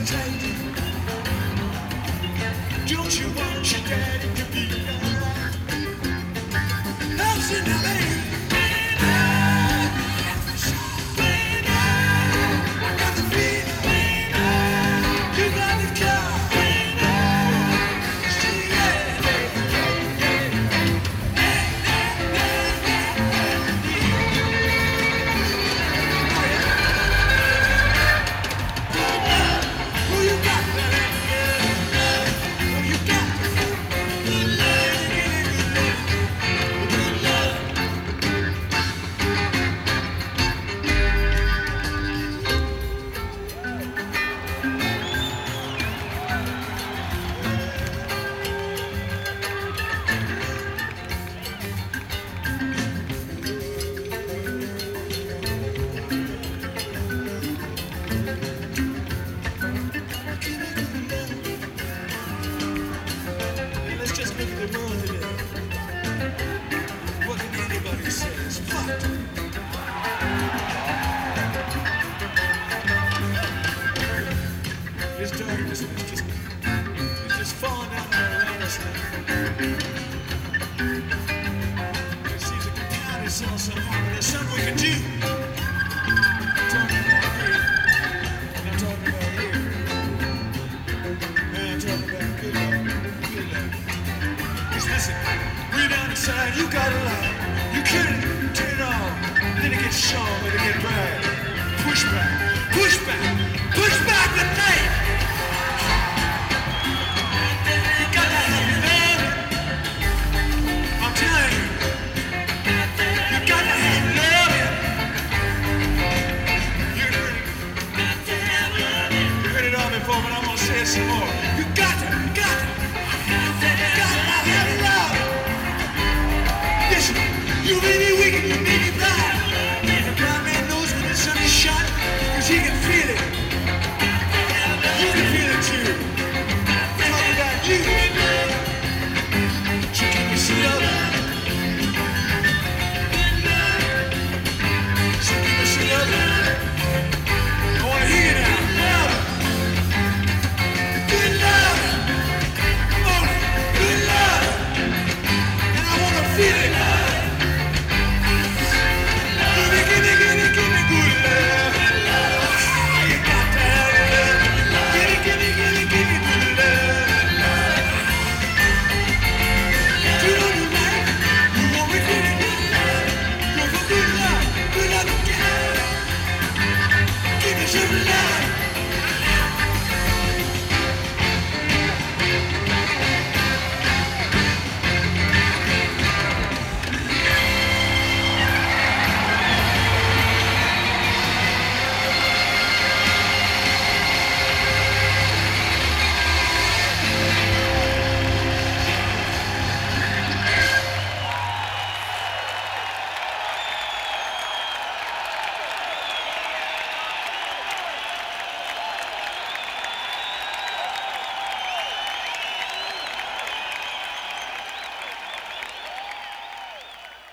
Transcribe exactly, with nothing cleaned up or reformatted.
Don't you want your daddy to be alright? Love's in the air. Got the feeling. You got the car. Who you got? Who you got? Good love, good love, good love. Hey, let's just look at the world today. What can anybody say? It's fucked. This darkness is just, it's just falling down around us now. It seems like the town is all somehow, but there's something we can do. I'm talking about here. I'm talking about here. Man, I'm talking about good luck. Good luck. Just listen. Way down inside, you got a light. You couldn't turn it on. Then it gets strong, then it gets bright. Push back. Push back. Push back the night. You got to have it, man. I'm telling you. You got to have love. You heard it. You heard it all before, but I'm gonna say it some more. You got to, got to, got to have love. Listen, you may be weak and you may be blind. The blind man knows when the sun is shining, 'cause he can feel